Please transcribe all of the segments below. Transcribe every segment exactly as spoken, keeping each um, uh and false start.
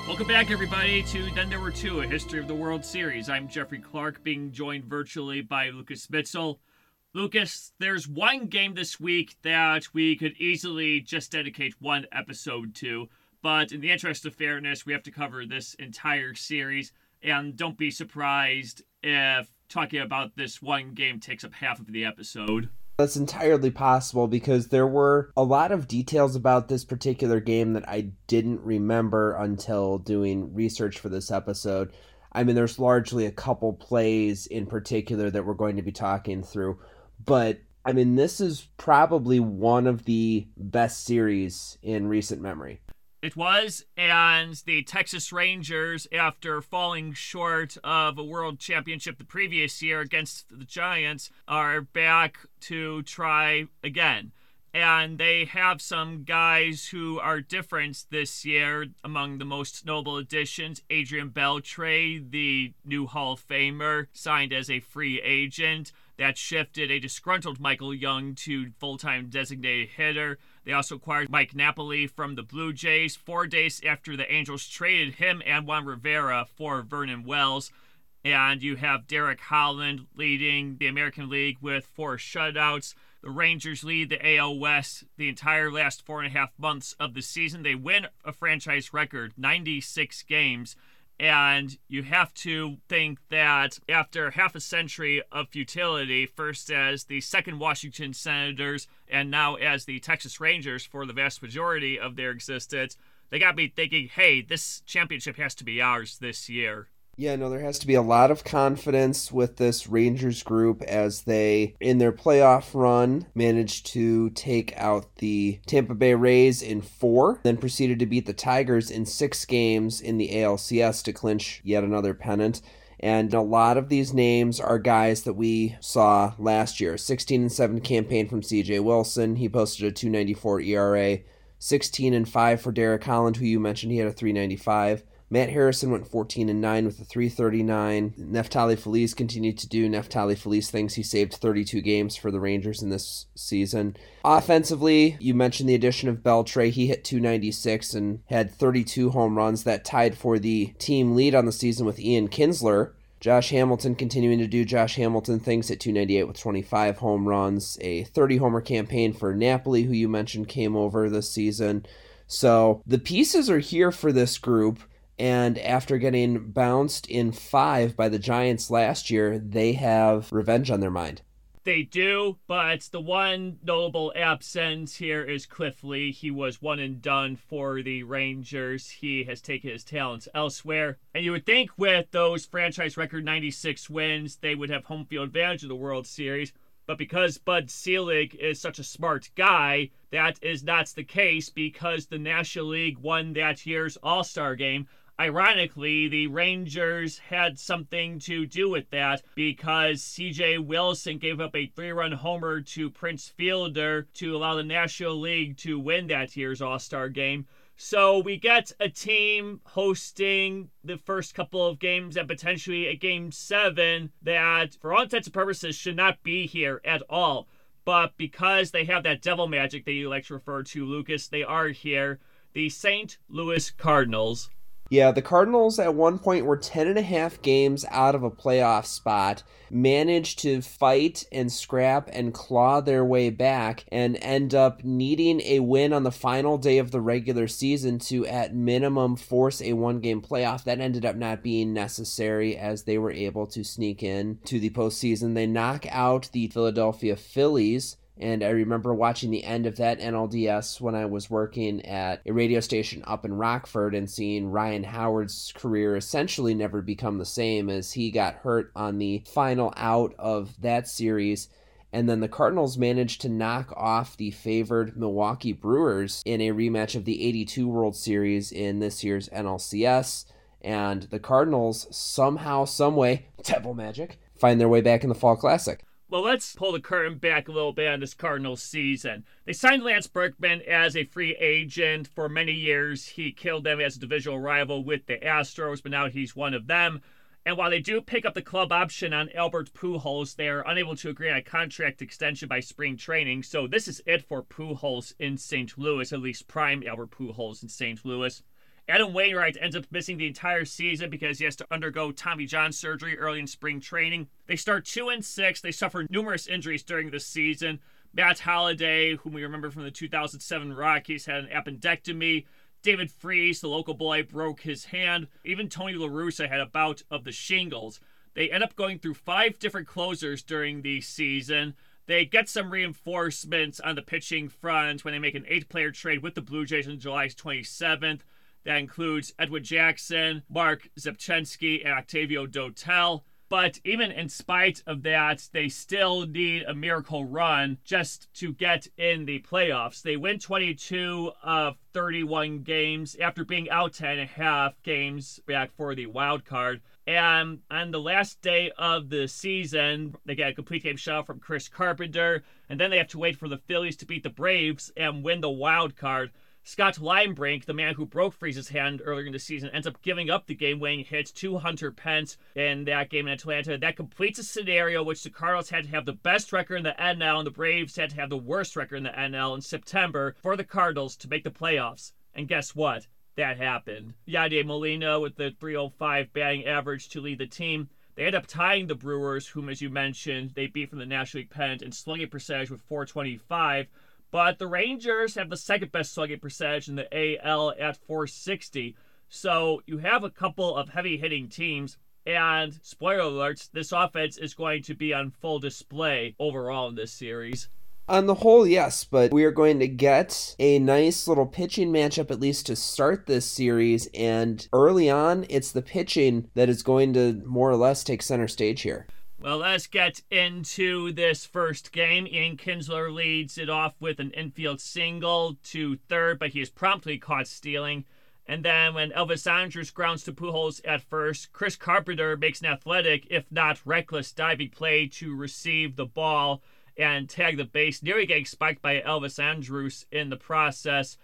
Welcome back, everybody, to Then There Were Two, a History of the World Series. I'm Jeffrey Clark, being joined virtually by Lucas Mitzel. Lucas, there's one game this week that we could easily just dedicate one episode to, but in the interest of fairness, we have to cover this entire series, and don't be surprised if talking about this one game takes up half of the episode. That's entirely possible because there were a lot of details about this particular game that I didn't remember until doing research for this episode. I mean, there's largely a couple plays in particular that we're going to be talking through, but I mean, this is probably one of the best series in recent memory. It was, and the Texas Rangers, after falling short of a world championship the previous year against the Giants, are back to try again. And they have some guys who are different this year. Among the most notable additions, Adrian Beltre, the new Hall of Famer, signed as a free agent. That shifted a disgruntled Michael Young to full-time designated hitter. They also acquired Mike Napoli from the Blue Jays four days after the Angels traded him and Juan Rivera for Vernon Wells. And you have Derek Holland leading the American League with four shutouts. The Rangers lead the A L West the entire last four and a half months of the season. They win a franchise record, ninety-six games. And you have to think that after half a century of futility, first as the second Washington Senators and now as the Texas Rangers for the vast majority of their existence, they got to be thinking, hey, this championship has to be ours this year. Yeah, no, there has to be a lot of confidence with this Rangers group as they, in their playoff run, managed to take out the Tampa Bay Rays in four, then proceeded to beat the Tigers in six games in the A L C S to clinch yet another pennant. And a lot of these names are guys that we saw last year. sixteen and seven campaign from C J Wilson. He posted a two ninety-four E R A. sixteen and five for Derek Holland, who you mentioned. He had a three ninety-five. Matt Harrison went fourteen and nine with a three thirty-nine. Neftali Feliz continued to do Neftali Feliz things. He saved thirty-two games for the Rangers in this season. Offensively, you mentioned the addition of Beltre. He hit two ninety-six and had thirty-two home runs. That tied for the team lead on the season with Ian Kinsler. Josh Hamilton continuing to do Josh Hamilton things at two ninety-eight with twenty-five home runs. A thirty-homer campaign for Napoli, who you mentioned came over this season. So the pieces are here for this group. And after getting bounced in five by the Giants last year, they have revenge on their mind. They do, but the one notable absence here is Cliff Lee. He was one and done for the Rangers. He has taken his talents elsewhere. And you would think with those franchise record ninety-six wins, they would have home field advantage of the World Series. But because Bud Selig is such a smart guy, that is not the case because the National League won that year's All-Star game. Ironically, the Rangers had something to do with that because C J Wilson gave up a three-run homer to Prince Fielder to allow the National League to win that year's All-Star game. So we get a team hosting the first couple of games and potentially a game seven that, for all intents and purposes, should not be here at all. But because they have that devil magic that you like to refer to, Lucas, they are here. The Saint Louis Cardinals. Yeah, the Cardinals at one point were ten and a half games out of a playoff spot, managed to fight and scrap and claw their way back, and end up needing a win on the final day of the regular season to, at minimum, force a one-game playoff. That ended up not being necessary as they were able to sneak in to the postseason. They knock out the Philadelphia Phillies. And I remember watching the end of that N L D S when I was working at a radio station up in Rockford and seeing Ryan Howard's career essentially never become the same as he got hurt on the final out of that series. And then the Cardinals managed to knock off the favored Milwaukee Brewers in a rematch of the eighty-two World Series in this year's N L C S. And the Cardinals somehow, someway, devil magic, find their way back in the Fall Classic. Well, let's pull the curtain back a little bit on this Cardinals season. They signed Lance Berkman as a free agent for many years. He killed them as a divisional rival with the Astros, but now he's one of them. And while they do pick up the club option on Albert Pujols, they are unable to agree on a contract extension by spring training. So this is it for Pujols in Saint Louis, at least prime Albert Pujols in Saint Louis. Adam Wainwright ends up missing the entire season because he has to undergo Tommy John surgery early in spring training. They start two and six. They suffer numerous injuries during the season. Matt Holliday, whom we remember from the two thousand seven Rockies, had an appendectomy. David Freese, the local boy, broke his hand. Even Tony La Russa had a bout of the shingles. They end up going through five different closers during the season. They get some reinforcements on the pitching front when they make an eight-player trade with the Blue Jays on July twenty-seventh. That includes Edwin Jackson, Mark Zepchenski, and Octavio Dotel. But even in spite of that, they still need a miracle run just to get in the playoffs. They win twenty-two of thirty-one games after being out ten and a half games back for the wild card. And on the last day of the season, they get a complete game shutout from Chris Carpenter. And then they have to wait for the Phillies to beat the Braves and win the wild card. Scott Linebrink, the man who broke Freese's hand earlier in the season, ends up giving up the game-winning hit to Hunter Pence in that game in Atlanta. That completes a scenario which the Cardinals had to have the best record in the N L and the Braves had to have the worst record in the N L in September for the Cardinals to make the playoffs. And guess what? That happened. Yadier Molina with the three oh five batting average to lead the team. They end up tying the Brewers, whom, as you mentioned, they beat from the National League pennant in slugging percentage with four twenty-five. But the Rangers have the second best slugging percentage in the A L at four sixty. So you have a couple of heavy-hitting teams. And, spoiler alerts, this offense is going to be on full display overall in this series. On the whole, yes, but we are going to get a nice little pitching matchup at least to start this series. And early on, it's the pitching that is going to more or less take center stage here. Well, let's get into this first game. Ian Kinsler leads it off with an infield single to third, but he is promptly caught stealing. And then when Elvis Andrus grounds to Pujols at first, Chris Carpenter makes an athletic, if not reckless, diving play to receive the ball and tag the base, nearly getting spiked by Elvis Andrus in the process.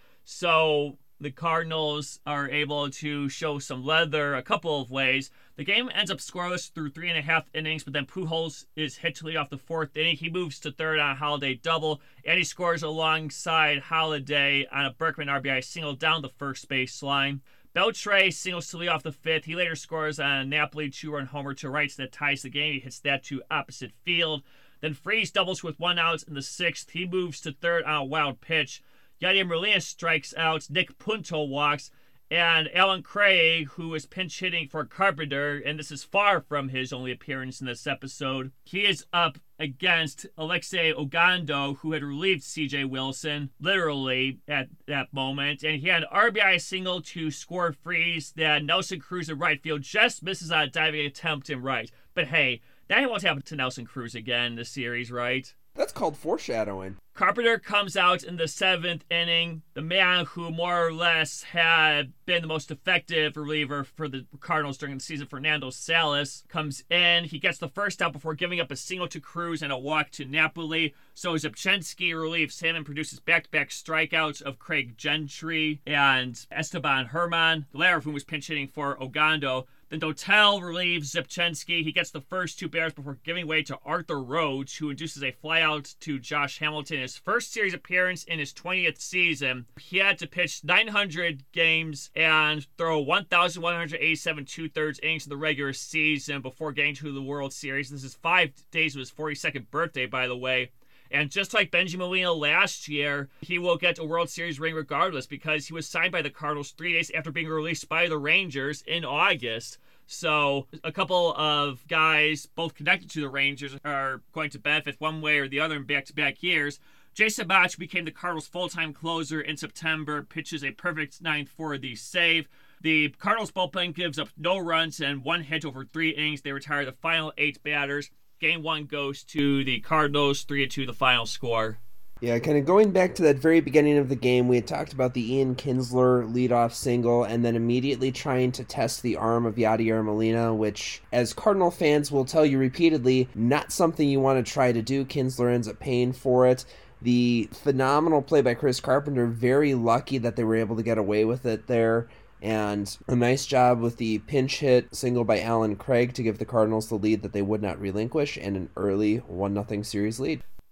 So the Cardinals are able to show some leather a couple of ways. The game ends up scoreless through three and a half innings, but then Pujols is hit to lead off the fourth inning. He moves to third on a Holiday double, and he scores alongside Holiday on a Berkman R B I single down the first base line. Beltre singles to lead off the fifth. He later scores on a Napoli two-run homer to right that ties the game. He hits that to opposite field. Then Freese doubles with one out in the sixth. He moves to third on a wild pitch. Yadier Molina strikes out. Nick Punto walks. And Alan Craig, who is pinch hitting for Carpenter, and this is far from his only appearance in this episode, he is up against Alexei Ogando, who had relieved C J Wilson, literally, at that moment. And he had an R B I single to score Freeze that Nelson Cruz in right field just misses on a diving attempt in right. But hey, that won't happen to Nelson Cruz again in this series, right? That's called foreshadowing. Carpenter comes out in the seventh inning. The man who more or less had been the most effective reliever for the Cardinals during the season, Fernando Salas, comes in. He gets the first out before giving up a single to Cruz and a walk to Napoli. So Zepchenski relieves him and produces back-to-back strikeouts of Craig Gentry and Esteban Herman, the latter of whom was pinch hitting for Ogando. Then Dotel relieves Zepchenski. He gets the first two batters before giving way to Arthur Roach, who induces a flyout to Josh Hamilton. His first series appearance in his twentieth season. He had to pitch nine hundred games and throw one thousand one hundred eighty-seven two-thirds innings in the regular season before getting to the World Series. This is five days of his forty-second birthday, by the way. And just like Benji Molina last year, he will get a World Series ring regardless because he was signed by the Cardinals three days after being released by the Rangers in August. So a couple of guys, both connected to the Rangers, are going to benefit one way or the other in back-to-back years. Jason Bach became the Cardinals' full-time closer in September, pitches a perfect ninth for the save. The Cardinals bullpen gives up no runs and one hit over three innings. They retire the final eight batters. Game one goes to the Cardinals, three to two the final score. Yeah, kind of going back to that very beginning of the game, we had talked about the Ian Kinsler leadoff single and then immediately trying to test the arm of Yadier Molina, which, as Cardinal fans will tell you repeatedly, not something you want to try to do. Kinsler ends up paying for it. The phenomenal play by Chris Carpenter, very lucky that they were able to get away with it there. And a nice job with the pinch hit single by Alan Craig to give the Cardinals the lead that they would not relinquish and an early one nothing series lead.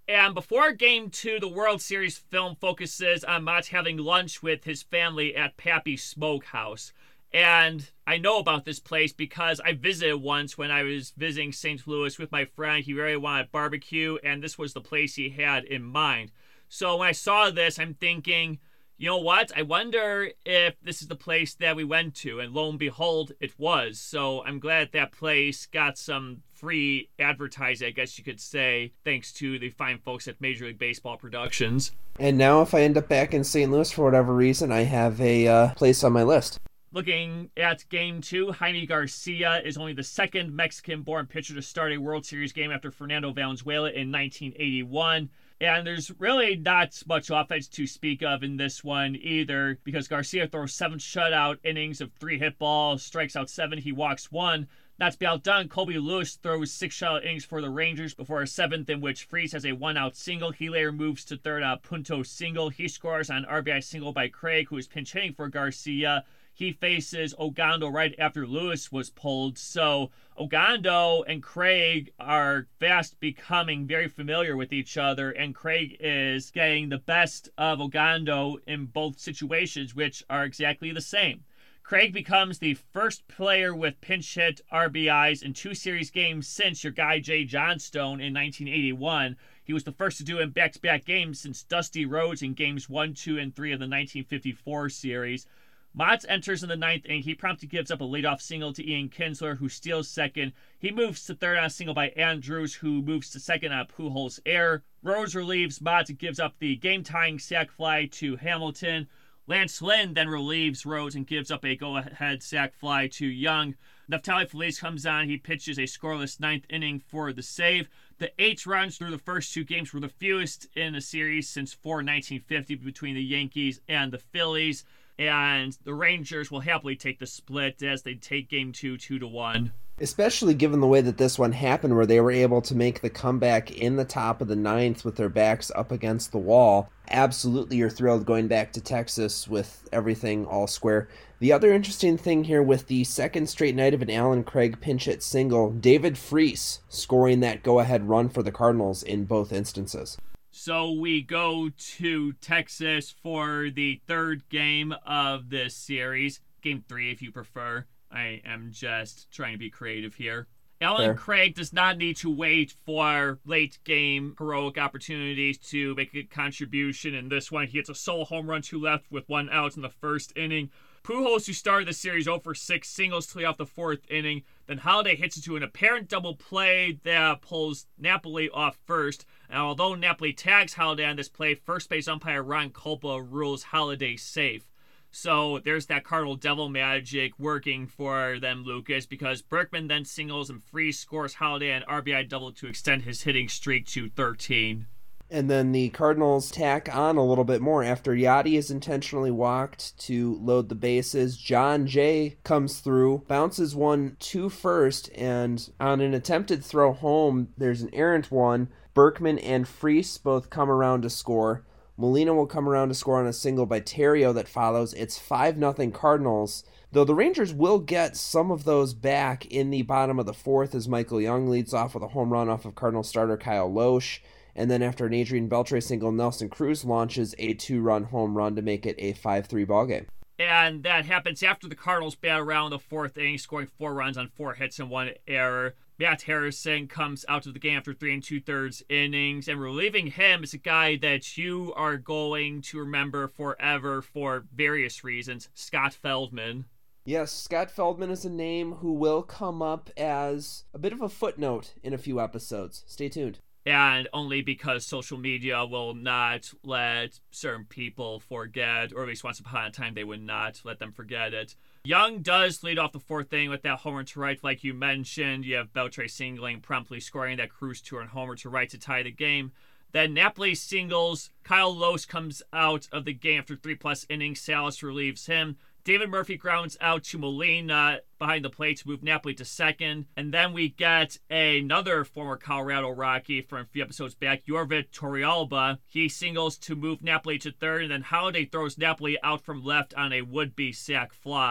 And before Game two, the World Series film focuses on Mott having lunch with his family at Pappy's Smokehouse. And I know about this place because I visited once when I was visiting Saint Louis with my friend. He really wanted barbecue, and this was the place he had in mind. So when I saw this, I'm thinking, you know what? I wonder if this is the place that we went to. And lo and behold, it was. So I'm glad that place got some free advertising, I guess you could say, thanks to the fine folks at Major League Baseball Productions. And now if I end up back in Saint Louis for whatever reason, I have a uh, place on my list. Looking at Game two, Jaime Garcia is only the second Mexican-born pitcher to start a World Series game after Fernando Valenzuela in nineteen eighty-one. And there's really not much offense to speak of in this one either, because Garcia throws seven shutout innings of three hit balls, strikes out seven, he walks one. Not to be outdone, Colby Lewis throws six shutout innings for the Rangers before a seventh in which Freese has a one-out single. He later moves to third on a Punto single. He scores on an R B I single by Craig, who is pinch hitting for Garcia. He faces Ogando right after Lewis was pulled. So Ogando and Craig are fast becoming very familiar with each other, and Craig is getting the best of Ogando in both situations, which are exactly the same. Craig becomes the first player with pinch hit R B Is in two series games since your guy Jay Johnstone in nineteen eighty-one. He was the first to do it in back-to-back games since Dusty Rhodes in games one, two, and three of the nineteen fifty-four series. Mott enters in the ninth inning. He promptly gives up a leadoff single to Ian Kinsler, who steals second. He moves to third on a single by Andrews, who moves to second on a Pujols error. Rhodes relieves Mott and gives up the game-tying sac fly to Hamilton. Lance Lynn then relieves Rhodes and gives up a go-ahead sac fly to Young. Neftali Feliz comes on. He pitches a scoreless ninth inning for the save. The eight runs through the first two games were the fewest in a series since four nineteen fifty between the Yankees and the Phillies. And the Rangers will happily take the split as they take game two, two to one. Especially given the way that this one happened, where they were able to make the comeback in the top of the ninth with their backs up against the wall. Absolutely, you're thrilled going back to Texas with everything all square. The other interesting thing here with the second straight night of an Alan Craig pinch hit single, David Freese scoring that go-ahead run for the Cardinals in both instances. So we go to Texas for the third game of this series. Game three, if you prefer. I am just trying to be creative here. Alan Fair. Craig does not need to wait for late-game heroic opportunities to make a contribution. In this one, he hits a solo home run, two left with one out in the first inning. Pujols, who started the series oh for six, singles to lead off the fourth inning. Then Holiday hits into an apparent double play that pulls Napoli off first. And although Napoli tags Holiday on this play, first base umpire Ron Culpa rules Holiday safe. So there's that Cardinal Devil magic working for them, Lucas, because Berkman then singles and Freese scores Holiday an R B I double to extend his hitting streak to thirteen. And then the Cardinals tack on a little bit more. After Yachty is intentionally walked to load the bases, John Jay comes through, bounces one to first, and on an attempted throw home, there's an errant one. Berkman and Freese both come around to score. Molina will come around to score on a single by Terrio that follows. It's five nothing Cardinals, though the Rangers will get some of those back in the bottom of the fourth as Michael Young leads off with a home run off of Cardinal starter Kyle Loesch. And then after an Adrian Beltre single, Nelson Cruz launches a two-run home run to make it a five three ballgame. And that happens after the Cardinals bat around the fourth inning, scoring four runs on four hits and one error. Matt Harrison comes out of the game after three and two-thirds innings, and relieving him is a guy that you are going to remember forever for various reasons, Scott Feldman. Yes, Scott Feldman is a name who will come up as a bit of a footnote in a few episodes. Stay tuned. And only because social media will not let certain people forget, or at least once upon a time they would not let them forget it. Young does lead off the fourth inning with that homer to right, like you mentioned. You have Beltre singling, promptly scoring that Cruz two-run homer to right to tie the game. Then Napoli singles. Kyle Loesch comes out of the game after three-plus innings. Salas relieves him. David Murphy grounds out to Molina behind the plate to move Napoli to second. And then we get another former Colorado Rocky from a few episodes back, Jorvit Torrealba. He singles to move Napoli to third, and then Holiday throws Napoli out from left on a would-be sac fly.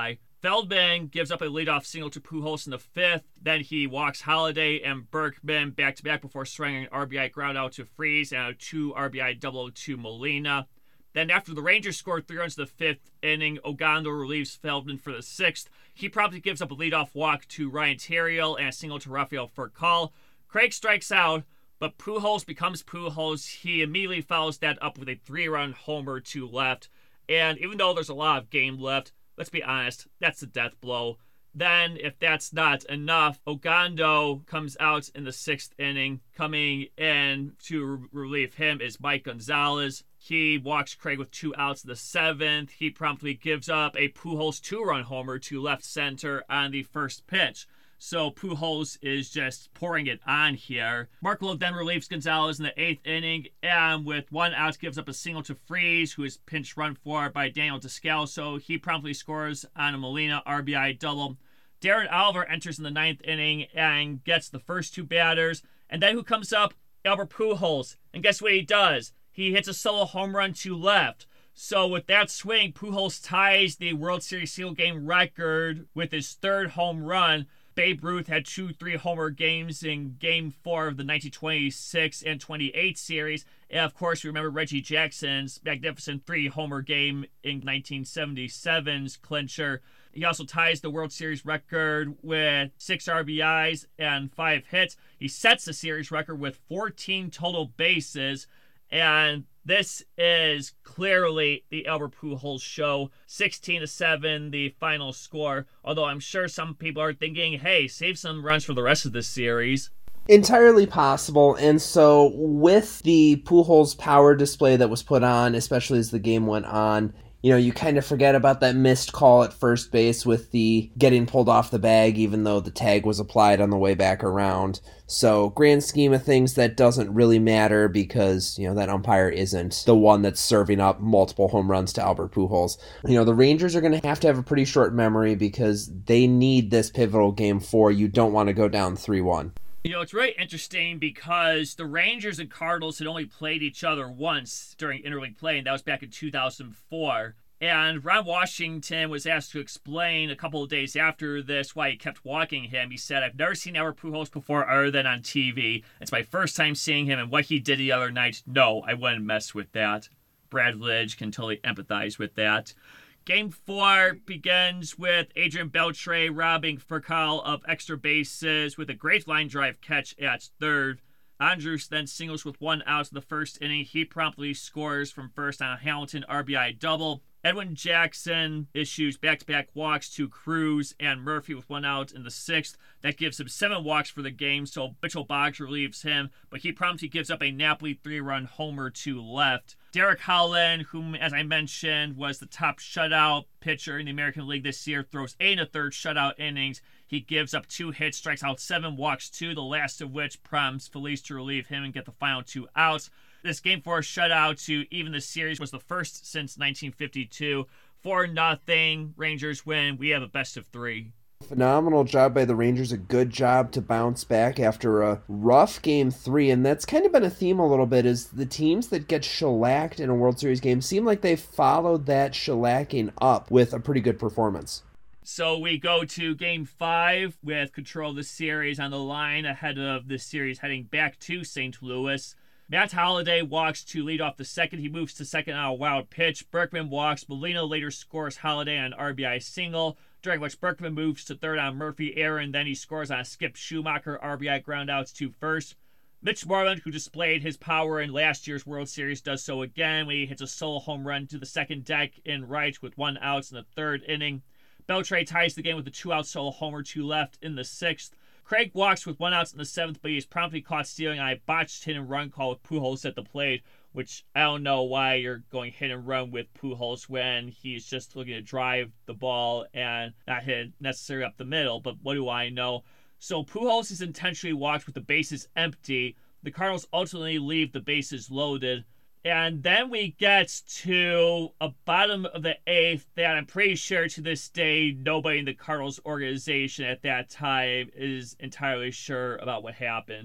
Feldman gives up a leadoff single to Pujols in the fifth. Then he walks Holliday and Berkman back-to-back before striking an R B I ground out to Freese and a two R B I double to Molina. Then after the Rangers scored three runs in the fifth inning, Ogando relieves Feldman for the sixth. He promptly gives up a leadoff walk to Ryan Terriel and a single to Rafael Furcal. Craig strikes out, but Pujols becomes Pujols. He immediately follows that up with a three-run homer to left. And even though there's a lot of game left, let's be honest, that's the death blow. Then, if that's not enough, Ogando comes out in the sixth inning. Coming in to re- relieve him is Mike Gonzalez. He walks Craig with two outs in the seventh. He promptly gives up a Pujols two-run homer to left center on the first pitch. So Pujols is just pouring it on here. Mark Willow then relieves Gonzalez in the eighth inning, and with one out gives up a single to Freese, who is pinch run for by Daniel Descalso. He promptly scores on a Molina R B I double. Darren Oliver enters in the ninth inning and gets the first two batters. And then who comes up? Albert Pujols. And guess what he does? He hits a solo home run to left. So with that swing, Pujols ties the World Series single game record with his third home run. Babe Ruth had two three-homer games in Game four of the nineteen twenty-six and twenty-eight series. And, of course, we remember Reggie Jackson's magnificent three-homer game in nineteen seventy-seven's clincher. He also ties the World Series record with six R B Is and five hits. He sets the series record with fourteen total bases. And this is clearly the Albert Pujols show. sixteen to seven, the final score. Although I'm sure some people are thinking, hey, save some runs for the rest of this series. Entirely possible. And so with the Pujols power display that was put on, especially as the game went on, you know, you kind of forget about that missed call at first base with the getting pulled off the bag, even though the tag was applied on the way back around. So, grand scheme of things, that doesn't really matter because, you know, that umpire isn't the one that's serving up multiple home runs to Albert Pujols. You know, the Rangers are going to have to have a pretty short memory because they need this pivotal game four. You don't want to go down three one. You know, it's really interesting because the Rangers and Cardinals had only played each other once during interleague play, and that was back in two thousand four. And Ron Washington was asked to explain a couple of days after this why he kept walking him. He said, I've never seen Albert Pujols before other than on T V. It's my first time seeing him, and what he did the other night, no, I wouldn't mess with that. Brad Lidge can totally empathize with that. Game four begins with Adrian Beltre robbing Furcal of extra bases with a great line drive catch at third. Andrus then singles with one out in the first inning. He promptly scores from first on a Hamilton R B I double. Edwin Jackson issues back-to-back walks to Cruz and Murphy with one out in the sixth. That gives him seven walks for the game, so Mitchell Boggs relieves him, but he promptly gives up a Napoli three-run homer to left. Derek Holland, whom, as I mentioned, was the top shutout pitcher in the American League this year, throws eight and a third shutout innings. He gives up two hits, strikes out seven, walks two, the last of which prompts Felice to relieve him and get the final two outs. This game four shutout to even the series was the first since nineteen fifty-two. four nothing. Rangers win. We have a best of three. Phenomenal job by the Rangers. A good job to bounce back after a rough game three. And that's kind of been a theme a little bit, is the teams that get shellacked in a World Series game seem like they followed that shellacking up with a pretty good performance. So we go to game five with control of the series on the line ahead of the series heading back to Saint Louis. Matt Holliday walks to lead off the second. He moves to second on a wild pitch. Berkman walks. Molina later scores Holliday on an R B I single, during which Berkman moves to third on Murphy error, and then he scores on a Skip Schumacher R B I groundouts to first. Mitch Moreland, who displayed his power in last year's World Series, does so again when he hits a solo home run to the second deck in right with one out in the third inning. Beltre ties the game with a two-out solo homer to left in the sixth. Craig walks with one out in the seventh, but he is promptly caught stealing on a botched hit and run call with Pujols at the plate, which I don't know why you're going hit and run with Pujols when he's just looking to drive the ball and not hit necessarily up the middle, but what do I know? So Pujols is intentionally walked with the bases empty. The Cardinals ultimately leave the bases loaded. And then we get to a bottom of the eighth that I'm pretty sure to this day nobody in the Cardinals organization at that time is entirely sure about what happened.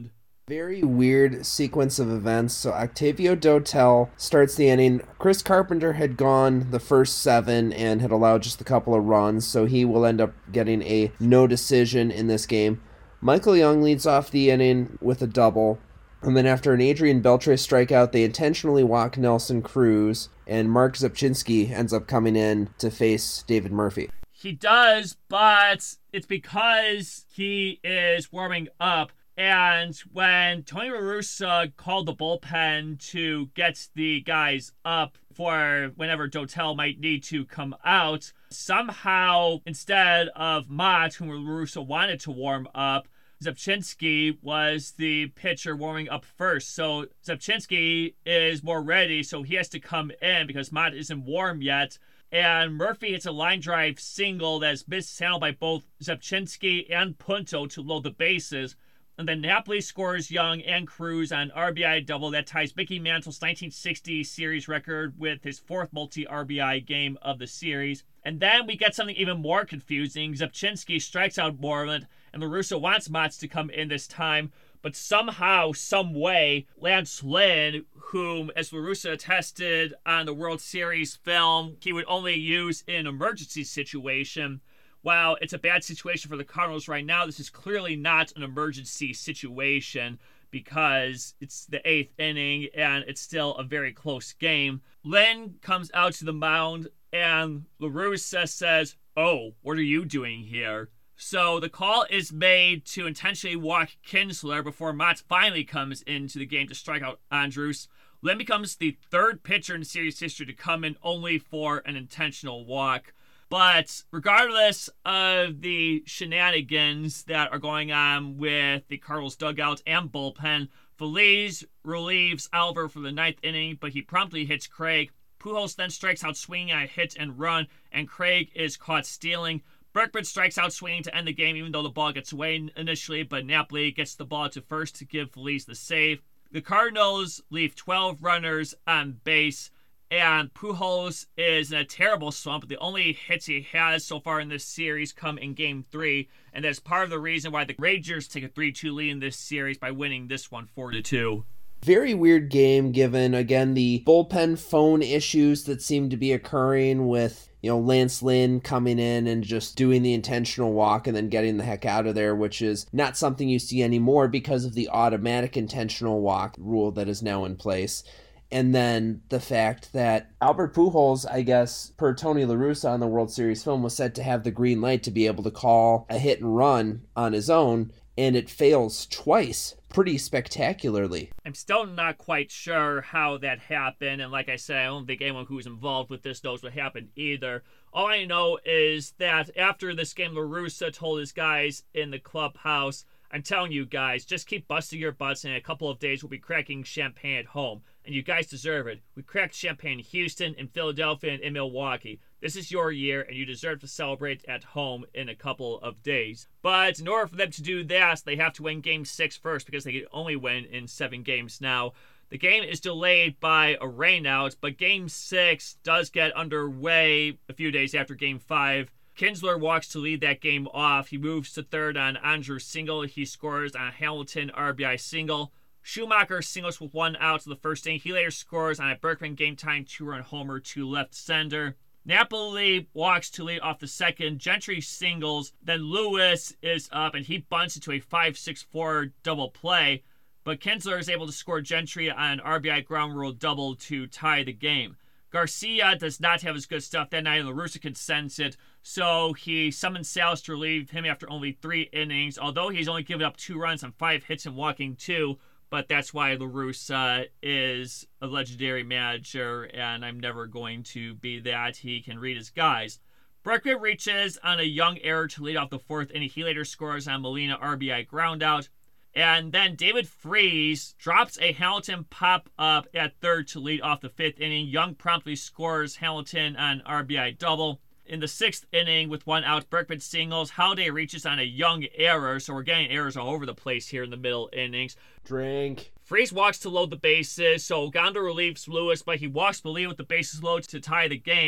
Very weird sequence of events. So Octavio Dotel starts the inning. Chris Carpenter had gone the first seven and had allowed just a couple of runs, so he will end up getting a no decision in this game. Michael Young leads off the inning with a double. And then after an Adrian Beltre strikeout, they intentionally walk Nelson Cruz, and Mark Zepchinski ends up coming in to face David Murphy. He does, but it's because he is warming up. And when Tony La Russa called the bullpen to get the guys up for whenever Dotel might need to come out, somehow, instead of Mott, whom La Russa wanted to warm up, Zepchinski was the pitcher warming up first. So Zepchinski is more ready, so he has to come in because Mott isn't warm yet. And Murphy hits a line drive single that's mishandled by both Zepchinski and Punto to load the bases. And then Napoli scores Young and Cruz on R B I double that ties Mickey Mantle's nineteen sixty series record with his fourth multi-R B I game of the series. And then we get something even more confusing. Zepchinski strikes out Moreland, and La Russa wants Motts to come in this time. But somehow, some way, Lance Lynn, whom, as La Russa attested on the World Series film, he would only use in an emergency situation. While it's a bad situation for the Cardinals right now, this is clearly not an emergency situation because it's the eighth inning and it's still a very close game. Lynn comes out to the mound and La Russa says, "Oh, what are you doing here?" So the call is made to intentionally walk Kinsler before Mott finally comes into the game to strike out Andrus. Lynn becomes the third pitcher in series history to come in only for an intentional walk. But regardless of the shenanigans that are going on with the Cardinals dugout and bullpen, Feliz relieves Alver for the ninth inning, but he promptly hits Craig. Pujols then strikes out swinging on a hit and run, and Craig is caught stealing. Berkman strikes out swinging to end the game, even though the ball gets away initially, but Napoli gets the ball to first to give Feliz the save. The Cardinals leave twelve runners on base, and Pujols is in a terrible slump. The only hits he has so far in this series come in Game three, and that's part of the reason why the Rangers take a three two lead in this series by winning this one four to two. Very weird game given, again, the bullpen phone issues that seem to be occurring with, you know, Lance Lynn coming in and just doing the intentional walk and then getting the heck out of there, which is not something you see anymore because of the automatic intentional walk rule that is now in place. And then the fact that Albert Pujols, I guess, per Tony La Russa on the World Series film, was said to have the green light to be able to call a hit and run on his own, and it fails twice pretty spectacularly. I'm still not quite sure how that happened, and like I said, I don't think anyone who's involved with this knows what happened either. All I know is that after this game, La Russa told his guys in the clubhouse, "I'm telling you guys, just keep busting your butts, and in a couple of days we'll be cracking champagne at home. And you guys deserve it. We cracked champagne in Houston, in Philadelphia, and in Milwaukee. This is your year, and you deserve to celebrate at home in a couple of days." But in order for them to do that, they have to win Game six first, because they can only win in seven games now. The game is delayed by a rainout, but Game six does get underway a few days after Game five. Kinsler walks to lead that game off. He moves to third on Andrus' single. He scores on a Hamilton R B I single. Schumacher singles with one out to the first inning. He later scores on a Berkman game-tying two-run homer to left center. Napoli walks to lead off the second. Gentry singles. Then Lewis is up, and he bunts into a five six four double play. But Kinsler is able to score Gentry on an R B I ground rule double to tie the game. Garcia does not have his good stuff that night, and La Russa can sense it, so he summons Salas to relieve him after only three innings, although he's only given up two runs on five hits and walking two. But that's why La Russa is a legendary manager, and I'm never going to be that. He can read his guys. Berkman reaches on a Young error to lead off the fourth inning. He later scores on Molina R B I groundout. And then David Freese drops a Hamilton pop-up at third to lead off the fifth inning. Young promptly scores Hamilton on R B I double. In the sixth inning, with one out, Berkman singles. Halladay reaches on a Young error, so we're getting errors all over the place here in the middle innings. Drink. Freese walks to load the bases, so Ogando relieves Lewis, but he walks Molina with the bases loaded to tie the game.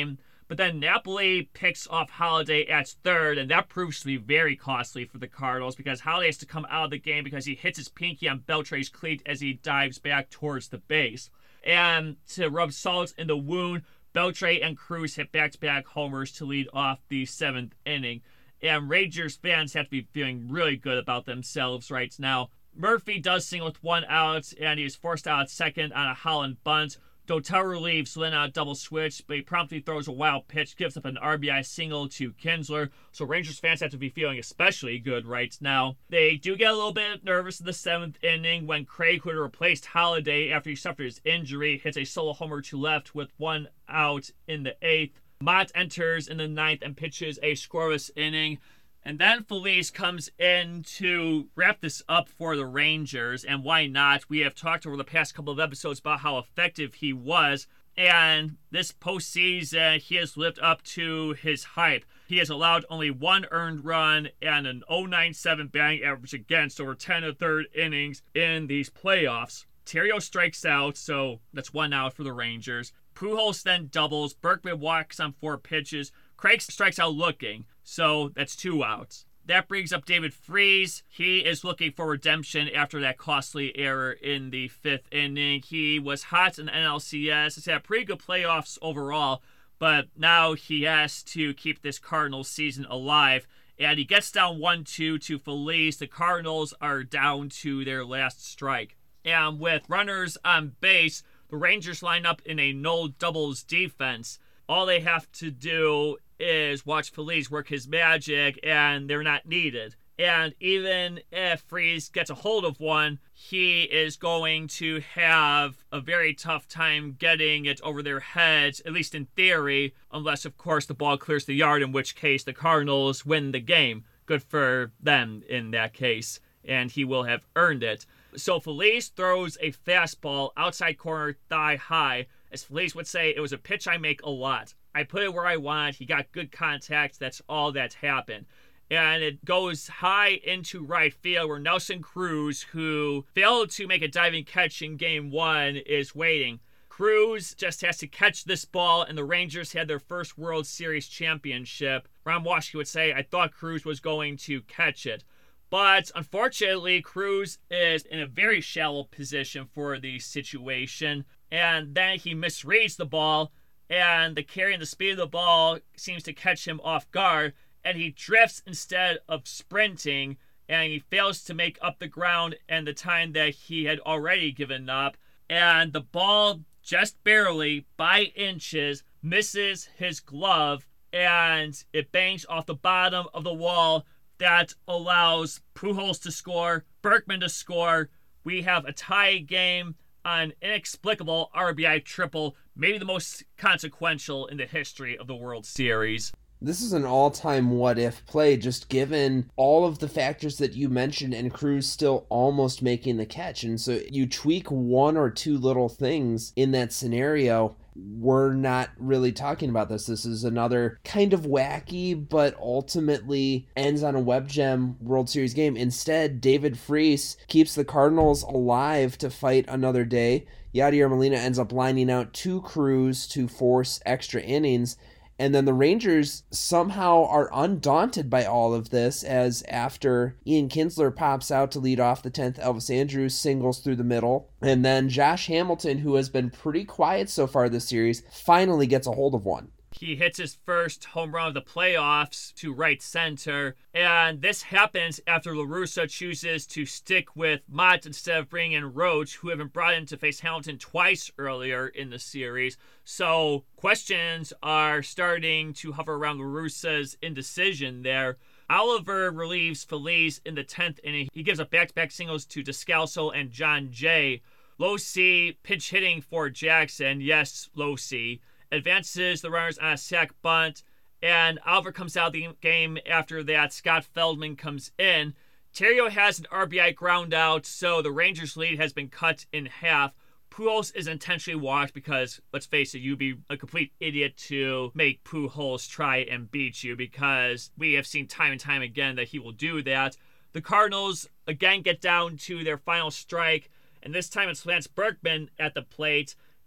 But then Napoli picks off Holiday at third, and that proves to be very costly for the Cardinals because Holiday has to come out of the game because he hits his pinky on Beltre's cleat as he dives back towards the base. And to rub salt in the wound, Beltre and Cruz hit back-to-back homers to lead off the seventh inning. And Rangers fans have to be feeling really good about themselves right now. Murphy does single with one out, and he is forced out at second on a Holland bunt. Dotel relieves Lynn on a double switch, but he promptly throws a wild pitch, gives up an R B I single to Kinsler. So Rangers fans have to be feeling especially good right now. They do get a little bit nervous in the seventh inning when Craig, who had replaced Holiday after he suffered his injury, hits a solo homer to left with one out in the eighth. Mott enters in the ninth and pitches a scoreless inning. And then Feliz comes in to wrap this up for the Rangers, and why not? We have talked over the past couple of episodes about how effective he was, and this postseason, he has lived up to his hype. He has allowed only one earned run and an oh point nine seven batting average against over ten and a third innings in these playoffs. Theriot strikes out, so that's one out for the Rangers. Pujols then doubles. Berkman walks on four pitches. Craig strikes out looking, so that's two outs. That brings up David Freese. He is looking for redemption after that costly error in the fifth inning. He was hot in the N L C S. He's had pretty good playoffs overall, but now he has to keep this Cardinals season alive. And he gets down one two to Feliz. The Cardinals are down to their last strike. And with runners on base, the Rangers line up in a no doubles defense. All they have to do is watch Feliz work his magic, and they're not needed. And even if Freese gets a hold of one, he is going to have a very tough time getting it over their heads, at least in theory, unless, of course, the ball clears the yard, in which case the Cardinals win the game. Good for them in that case, and he will have earned it. So Feliz throws a fastball outside corner thigh high. As Feliz would say, it was a pitch I make a lot. I put it where I want. He got good contact. That's all that's happened. And it goes high into right field where Nelson Cruz, who failed to make a diving catch in game one, is waiting. Cruz just has to catch this ball, and the Rangers had their first World Series championship. Ron Washington would say, I thought Cruz was going to catch it. But unfortunately, Cruz is in a very shallow position for the situation. And then he misreads the ball, and the carry and the speed of the ball seems to catch him off guard. And he drifts instead of sprinting, and he fails to make up the ground and the time that he had already given up. And the ball, just barely, by inches, misses his glove, and it bangs off the bottom of the wall. That allows Pujols to score, Berkman to score. We have a tie game on inexplicable R B I triple, maybe the most consequential in the history of the World Series. This is an all-time what-if play, just given all of the factors that you mentioned and Cruz still almost making the catch. And so you tweak one or two little things in that scenario, we're not really talking about this. This is another kind of wacky, but ultimately ends on a web gem World Series game. Instead, David Freese keeps the Cardinals alive to fight another day. Yadier Molina ends up lining out two Cruz to force extra innings. And then the Rangers somehow are undaunted by all of this, as after Ian Kinsler pops out to lead off the tenth, Elvis Andrus singles through the middle. And then Josh Hamilton, who has been pretty quiet so far this series, finally gets a hold of one. He hits his first home run of the playoffs to right center, and this happens after La Russa chooses to stick with Mott instead of bringing in Roach, who had been brought in to face Hamilton twice earlier in the series. So questions are starting to hover around La Russa's indecision there. Oliver relieves Feliz in the tenth inning. He gives up back-to-back singles to Descalso and John Jay. Low C pinch hitting for Jackson. Yes, Low C. Advances the runners on a sac bunt, and Oliver comes out of the game after that. Scott Feldman comes in. Theriot has an R B I ground out, so the Rangers' lead has been cut in half. Pujols is intentionally walked because, let's face it, you'd be a complete idiot to make Pujols try and beat you, because we have seen time and time again that he will do that. The Cardinals again get down to their final strike, and this time it's Lance Berkman at the plate.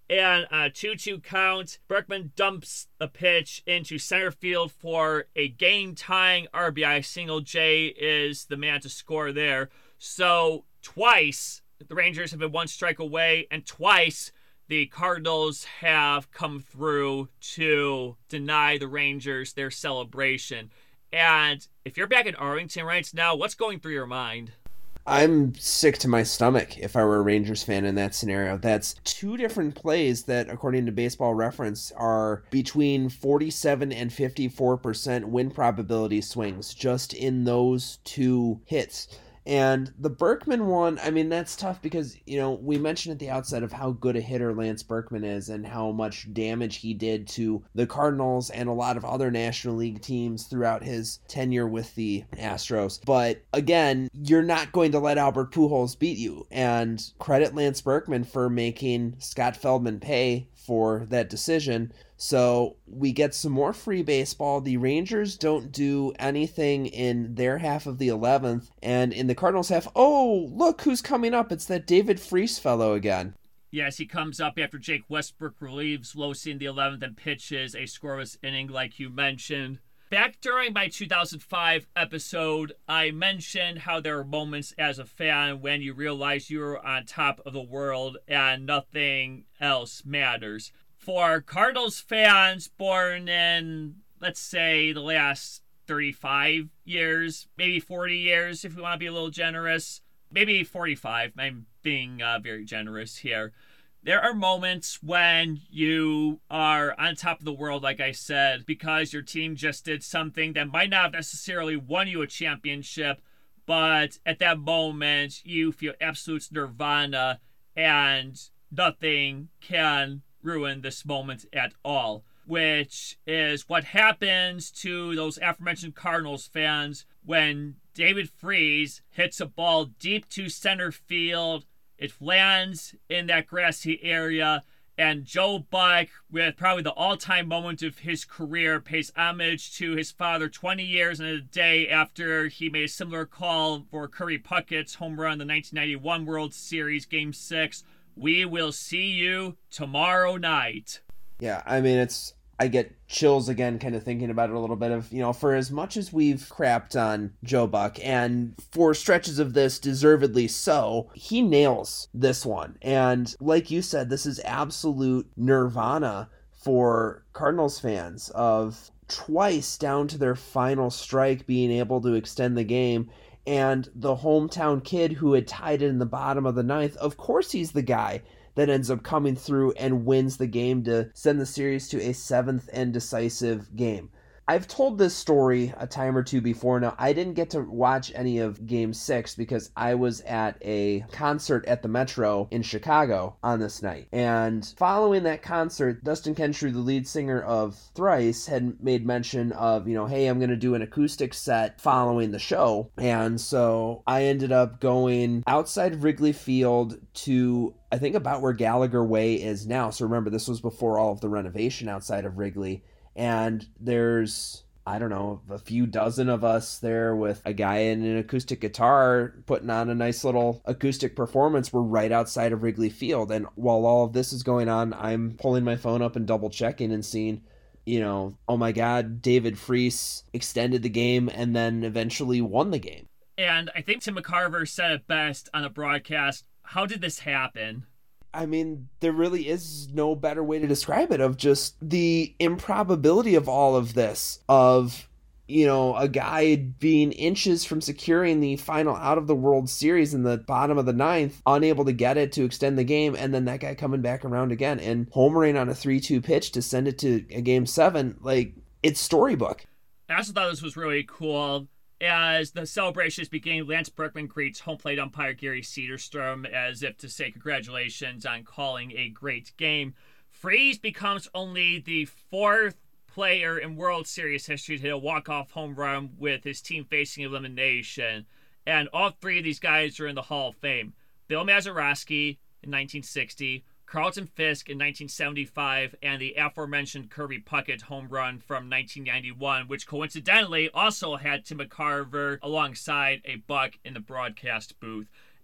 And on a two two count, Berkman dumps a pitch into center field for a game-tying R B I single. Jay is the man to score there. So twice, the Rangers have been one strike away, and twice the Cardinals have come through to deny the Rangers their celebration. And if you're back in Arlington right now, what's going through your mind? I'm sick to my stomach if I were a Rangers fan in that scenario. That's two different plays that, according to Baseball Reference, are between forty-seven and fifty-four percent win probability swings just in those two hits. And the Berkman one, I mean, that's tough because, you know, we mentioned at the outset of how good a hitter Lance Berkman is and how much damage he did to the Cardinals and a lot of other National League teams throughout his tenure with the Astros. But again, you're not going to let Albert Pujols beat you. And credit Lance Berkman for making Scott Feldman pay for that decision. So we get some more free baseball. The Rangers don't do anything in their half of the eleventh. And in the Cardinals half, oh, look who's coming up. It's that David Freese fellow again. Yes, he comes up after Jake Westbrook relieves Losi in the eleventh and pitches a scoreless inning like you mentioned. Back during my two thousand five episode, I mentioned how there are moments as a fan when you realize you're on top of the world and nothing else matters. For Cardinals fans born in, let's say, the last thirty-five years, maybe forty years if we want to be a little generous, maybe forty-five, I'm being uh, very generous here. There are moments when you are on top of the world, like I said, because your team just did something that might not have necessarily won you a championship, but at that moment you feel absolute nirvana and nothing can ruin this moment at all, which is what happens to those aforementioned Cardinals fans when David Freese hits a ball deep to center field. It lands in that grassy area, and Joe Buck, with probably the all-time moment of his career, pays homage to his father twenty years and a day after he made a similar call for Kirby Puckett's home run in the nineteen ninety-one World Series Game six. We will see you tomorrow night. Yeah, I mean, it's, I get chills again kind of thinking about it a little bit of, you know, for as much as we've crapped on Joe Buck, and for stretches of this, deservedly so, he nails this one. And like you said, this is absolute nirvana for Cardinals fans of twice down to their final strike being able to extend the game. And the hometown kid who had tied it in the bottom of the ninth, of course he's the guy that ends up coming through and wins the game to send the series to a seventh and decisive game. I've told this story a time or two before now. I didn't get to watch any of Game six because I was at a concert at the Metro in Chicago on this night. And following that concert, Dustin Kensrue, the lead singer of Thrice, had made mention of, you know, hey, I'm going to do an acoustic set following the show. And so I ended up going outside of Wrigley Field to, I think, about where Gallagher Way is now. So remember, this was before all of the renovation outside of Wrigley. And there's, I don't know, a few dozen of us there with a guy in an acoustic guitar putting on a nice little acoustic performance. We're right outside of Wrigley Field. And while all of this is going on, I'm pulling my phone up and double checking and seeing, you know, oh my God, David Freese extended the game and then eventually won the game. And I think Tim McCarver said it best on a broadcast. How did this happen? I mean, there really is no better way to describe it, of just the improbability of all of this, of, you know, a guy being inches from securing the final out of the World Series in the bottom of the ninth, unable to get it to extend the game, and then that guy coming back around again and homering on a three two pitch to send it to a game seven. Like, it's storybook. I also thought this was really cool. As the celebrations begin, Lance Berkman greets home plate umpire Gary Cederstrom as if to say congratulations on calling a great game. Freese becomes only the fourth player in World Series history to hit a walk-off home run with his team facing elimination. And all three of these guys are in the Hall of Fame. Bill Mazeroski in nineteen sixty, Carlton Fisk in nineteen seventy-five, and the aforementioned Kirby Puckett home run from nineteen ninety-one, which coincidentally also had Tim McCarver alongside a Buck in the broadcast booth.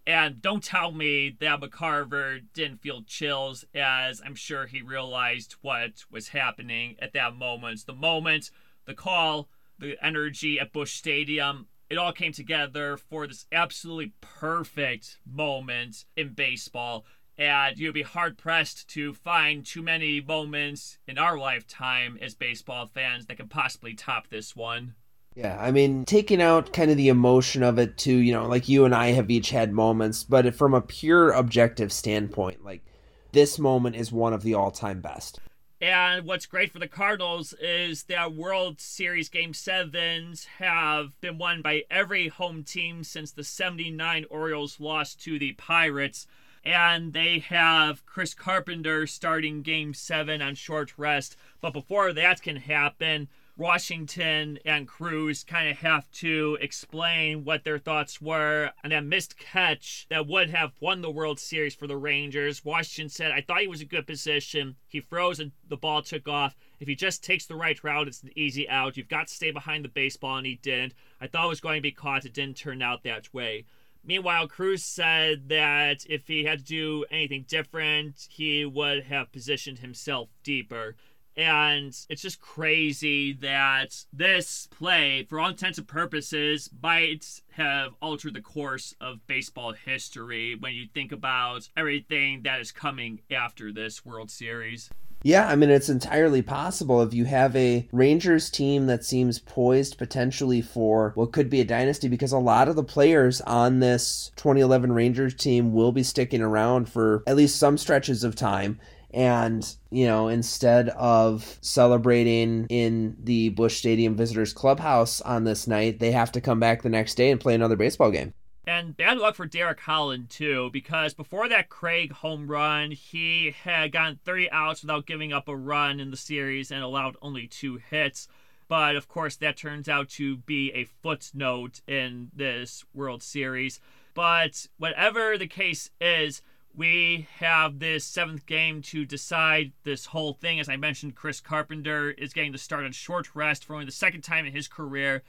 And don't tell me that McCarver didn't feel chills, as I'm sure he realized what was happening at that moment. The moment, the call, the energy at Busch Stadium, it all came together for this absolutely perfect moment in baseball. And you'd be hard-pressed to find too many moments in our lifetime as baseball fans that can possibly top this one. Yeah, I mean, taking out kind of the emotion of it too, you know, like you and I have each had moments, but from a pure objective standpoint, like this moment is one of the all-time best. And what's great for the Cardinals is that World Series Game sevens have been won by every home team since the seventy-nine Orioles lost to the Pirates. And they have Chris Carpenter starting Game seven on short rest. But before that can happen, Washington and Cruz kind of have to explain what their thoughts were on that missed catch that would have won the World Series for the Rangers. Washington said, I thought he was in good position. He froze and the ball took off. If he just takes the right route, it's an easy out. You've got to stay behind the baseball, and he didn't. I thought it was going to be caught. It didn't turn out that way. Meanwhile, Cruz said that if he had to do anything different, he would have positioned himself deeper. And it's just crazy that this play, for all intents and purposes, might have altered the course of baseball history when you think about everything that is coming after this World Series. Yeah, I mean, it's entirely possible if you have a Rangers team that seems poised potentially for what could be a dynasty, because a lot of the players on this twenty eleven Rangers team will be sticking around for at least some stretches of time. And, you know, instead of celebrating in the Busch Stadium Visitors Clubhouse on this night, they have to come back the next day and play another baseball game. And bad luck for Derek Holland, too, because before that Craig home run, he had gotten thirty outs without giving up a run in the series and allowed only two hits. But, of course, that turns out to be a footnote in this World Series. But whatever the case is, we have this seventh game to decide this whole thing. As I mentioned, Chris Carpenter is getting to start on short rest for only the second time in his career.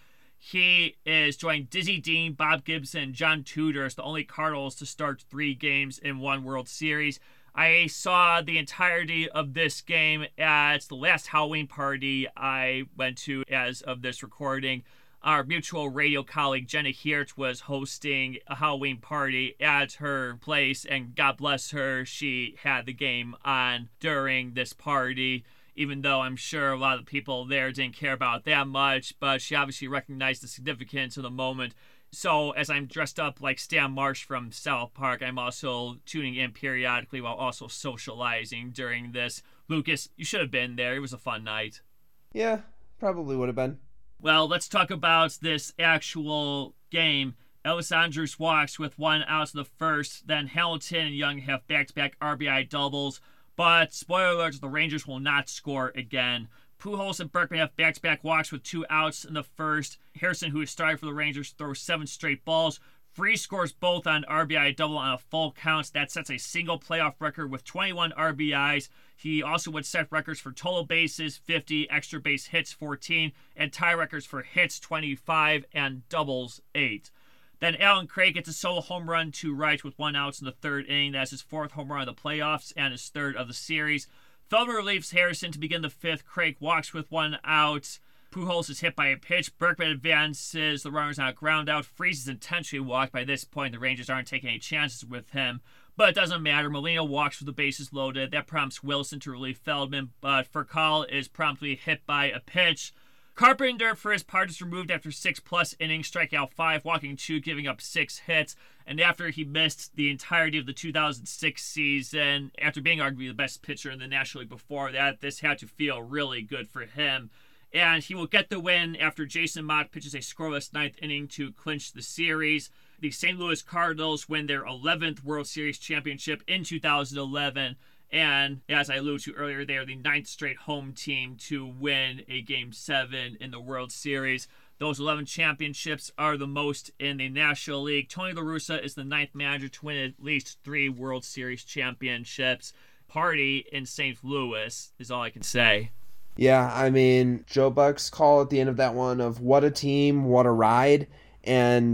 He is joining Dizzy Dean, Bob Gibson, John Tudor as the only Cardinals to start three games in one World Series. I saw the entirety of this game at the last Halloween party I went to as of this recording. Our mutual radio colleague Jenna Hirt was hosting a Halloween party at her place, and God bless her, she had the game on during this party, even though I'm sure a lot of the people there didn't care about it that much, but she obviously recognized the significance of the moment. So as I'm dressed up like Stan Marsh from South Park, I'm also tuning in periodically while also socializing during this. Lucas, you should have been there. It was a fun night. Yeah, probably would have been. Well, let's talk about this actual game. Ellis Andrus walks with one out in the first. Then Hamilton and Young have back-to-back R B I doubles. But, spoiler alert, the Rangers will not score again. Pujols and Berkman have back-to-back walks with two outs in the first. Harrison, who is starting for the Rangers, throws seven straight balls. Freese scores both on R B I double on a full count. That sets a single playoff record with twenty-one R B Is. He also would set records for total bases, fifty, extra base hits, fourteen, and tie records for hits, twenty-five, and doubles, eight. Then Alan Craig gets a solo home run to right with one out in the third inning. That's his fourth home run of the playoffs and his third of the series. Feldman relieves Harrison to begin the fifth. Craig walks with one out. Pujols is hit by a pitch. Berkman advances. The runner's on a ground out. Freese is intentionally walked. By this point, the Rangers aren't taking any chances with him. But it doesn't matter. Molina walks with the bases loaded. That prompts Wilson to relieve Feldman. But Furcal is promptly hit by a pitch. Carpenter, for his part, is removed after six-plus innings, striking out five, walking two, giving up six hits. And after he missed the entirety of the two thousand six season, after being arguably the best pitcher in the National League before that, this had to feel really good for him. And he will get the win after Jason Motte pitches a scoreless ninth inning to clinch the series. The Saint Louis Cardinals win their eleventh World Series championship in two thousand eleven. And as I alluded to earlier, they are the ninth straight home team to win a Game seven in the World Series. Those eleven championships are the most in the National League. Tony La Russa is the ninth manager to win at least three World Series championships. Party in Saint Louis is all I can say. Yeah, I mean, Joe Buck's call at the end of that one of what a team, what a ride. And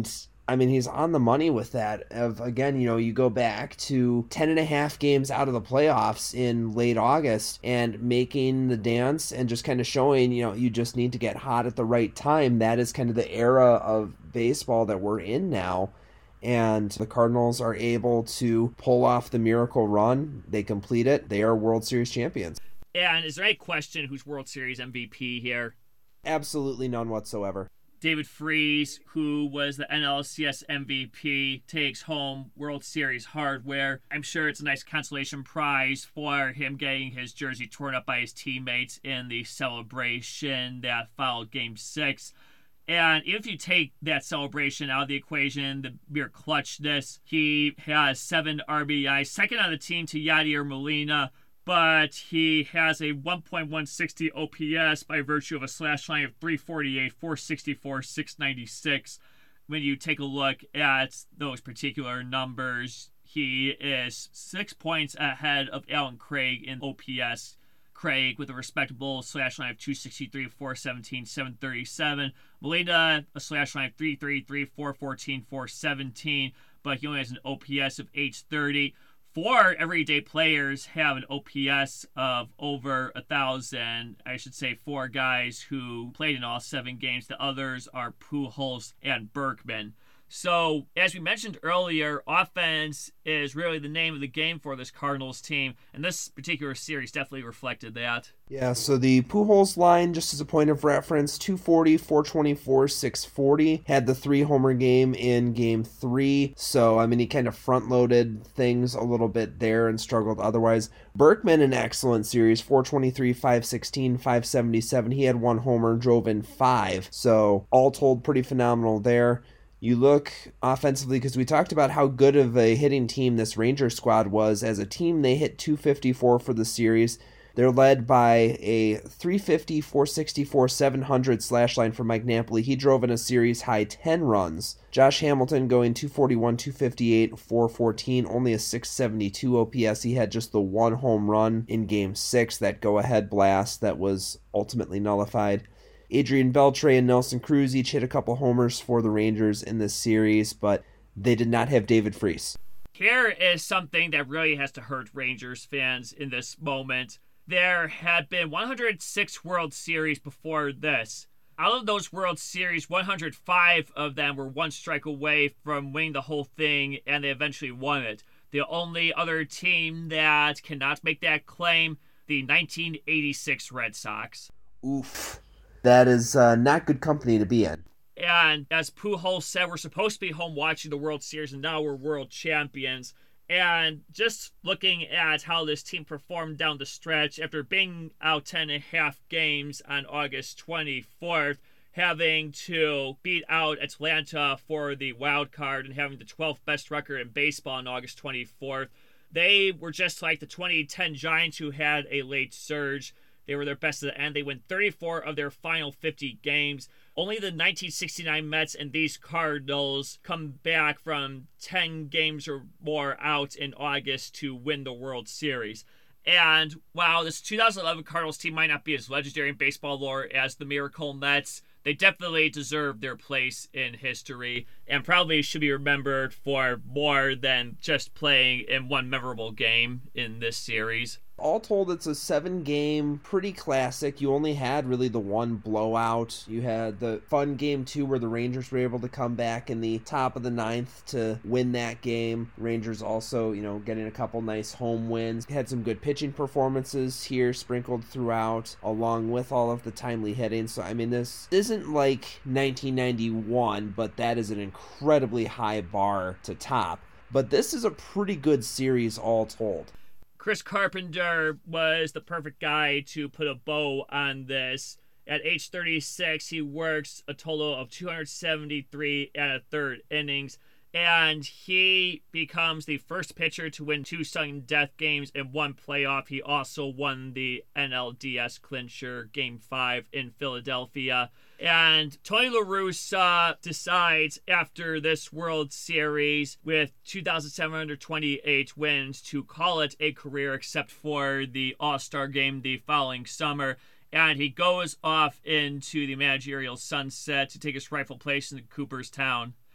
I mean, he's on the money with that. Of again, you know, you go back to ten and a half games out of the playoffs in late August and making the dance and just kind of showing, you know, you just need to get hot at the right time. That is kind of the era of baseball that we're in now. And the Cardinals are able to pull off the miracle run. They complete it. They are World Series champions. And is there any question who's World Series M V P here? Absolutely none whatsoever. David Freese, who was the N L C S M V P, takes home World Series hardware. I'm sure it's a nice consolation prize for him getting his jersey torn up by his teammates in the celebration that followed Game six. And if you take that celebration out of the equation, the mere clutchness, he has seven R B Is, second on the team to Yadier Molina, but he has a one point one six zero O P S by virtue of a slash line of three forty-eight, four sixty-four, six ninety-six. When you take a look at those particular numbers, he is six points ahead of Alan Craig in O P S. Craig with a respectable slash line of two sixty-three, four seventeen, seven thirty-seven. Molina, a slash line of three thirty-three, four fourteen, four seventeen, but he only has an O P S of eight thirty. Four everyday players have an O P S of over a thousand. I should say four guys who played in all seven games. The others are Pujols and Berkman. So, as we mentioned earlier, offense is really the name of the game for this Cardinals team, and this particular series definitely reflected that. Yeah, so the Pujols line, just as a point of reference, two forty, four twenty-four, six forty, had the three-homer game in Game three, so, I mean, he kind of front-loaded things a little bit there and struggled otherwise. Berkman, an excellent series, four twenty-three, five sixteen, five seventy-seven, he had one homer, drove in five, so all told, pretty phenomenal there. You look offensively, because we talked about how good of a hitting team this Rangers squad was. As a team, they hit two fifty-four for the series. They're led by a three fifty, four sixty-four, seven hundred slash line for Mike Napoli. He drove in a series high ten runs. Josh Hamilton going two forty-one, two fifty-eight, four fourteen, only a six seventy-two O P S. He had just the one home run in Game six, that go-ahead blast that was ultimately nullified. Adrian Beltre and Nelson Cruz each hit a couple homers for the Rangers in this series, but they did not have David Freese. Here is something that really has to hurt Rangers fans in this moment. There had been one hundred six World Series before this. Out of those World Series, one hundred five of them were one strike away from winning the whole thing, and they eventually won it. The only other team that cannot make that claim, the nineteen eighty-six Red Sox. Oof. That is uh, not good company to be in. And as Pujols said, we're supposed to be home watching the World Series, and now we're world champions. And just looking at how this team performed down the stretch, after being out ten and a half games on August twenty-fourth, having to beat out Atlanta for the wild card and having the twelfth best record in baseball on August twenty-fourth, they were just like the twenty ten Giants, who had a late surge. They were their best at the end. They win thirty-four of their final fifty games. Only the nineteen sixty-nine Mets and these Cardinals come back from ten games or more out in August to win the World Series. And while this two thousand eleven Cardinals team might not be as legendary in baseball lore as the Miracle Mets, they definitely deserve their place in history and probably should be remembered for more than just playing in one memorable game in this series. All told, it's a seven-game, pretty classic. You only had really the one blowout. You had the fun game two where the Rangers were able to come back in the top of the ninth to win that game. Rangers also, you know, getting a couple nice home wins. Had some good pitching performances here sprinkled throughout, along with all of the timely hitting. So, I mean, this isn't like nineteen ninety-one, but that is an incredibly high bar to top. But this is a pretty good series all told. Chris Carpenter was the perfect guy to put a bow on this. At age thirty-six, he works a total of two hundred seventy-three and a third innings, and he becomes the first pitcher to win two sudden death games in one playoff. He also won the N L D S clincher Game five in Philadelphia. And Tony La Russa decides after this World Series with two thousand seven hundred twenty-eight wins to call it a career, except for the All-Star game the following summer. And he goes off into the managerial sunset to take his rightful place in Cooperstown.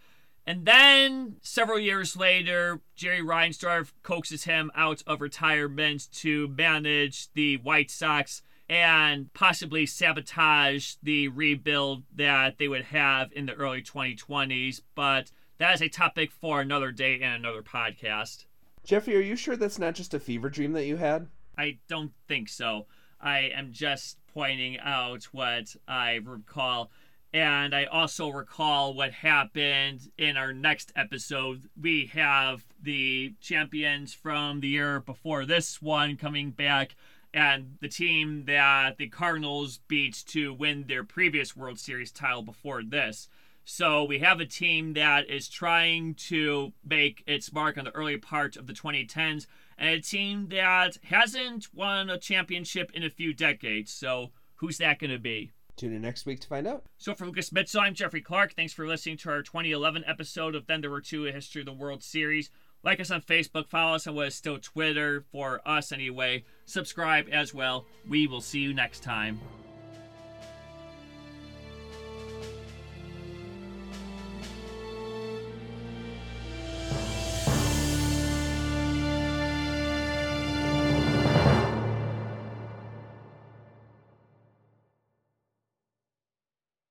And then several years later, Jerry Reinsdorf coaxes him out of retirement to manage the White Sox and possibly sabotage the rebuild that they would have in the early twenty twenties. But that is a topic for another day and another podcast. Jeffrey, are you sure that's not just a fever dream that you had? I don't think so. I am just pointing out what I recall. And I also recall what happened in our next episode. We have the champions from the year before this one coming back, and the team that the Cardinals beat to win their previous World Series title before this. So we have a team that is trying to make its mark on the early part of the twenty tens, and a team that hasn't won a championship in a few decades. So who's that going to be? Tune in next week to find out. So for Lucas Mitzel, I'm Jeffrey Clark. Thanks for listening to our twenty eleven episode of Then There Were Two, A History of the World Series. Like us on Facebook, follow us on what is still Twitter, for us anyway. Subscribe as well. We will see you next time.